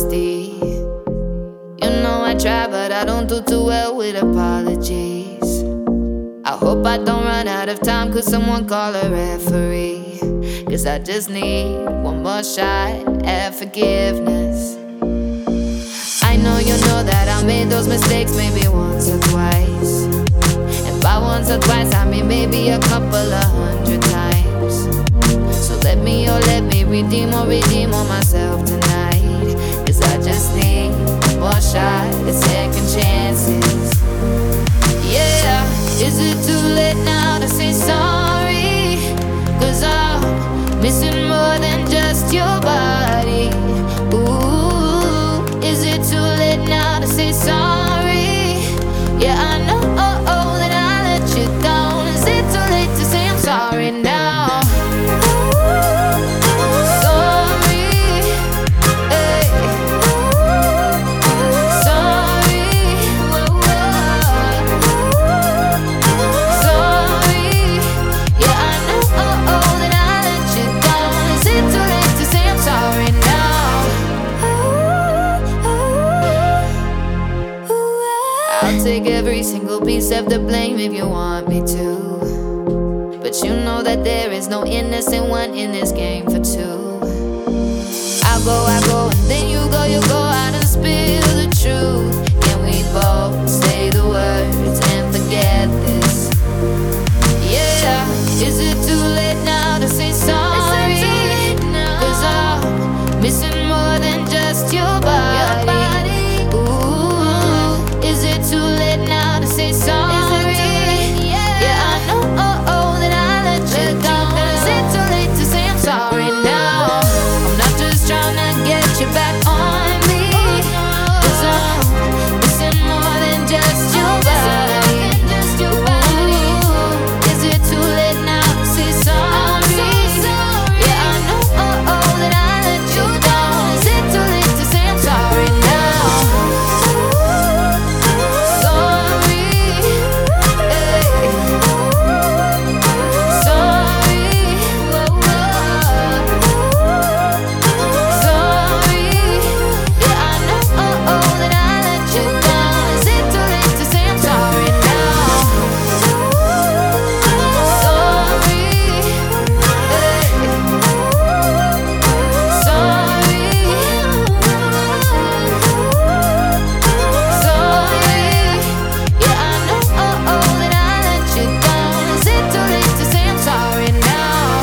honesty. You know I try, but I don't do too well with apologies. I hope I don't run out of time, could someone call a referee? Cause I just need one more shot at forgiveness. I know you know that I made those mistakes maybe once or twice. And by once or twice I mean maybe a couple of 100 times. So let me redeem on myself tonight. Cause I just need one more shot at second chances. Yeah, is it too late now to say sorry? Cause I'm missing more than just your body. Ooh, is it too late now to say sorry? Yeah, I know that I let you down. Is it too late to say I'm sorry now? I'll take every single piece of the blame if you want me to. But you know that there is no innocent one in this game for two. I go, and then you go out and spill the truth. Can we both say the words and forget this? Yeah, is it too late now to say sorry? Cause I'm missing more than just your body. Ooh, is it too late now to say sorry?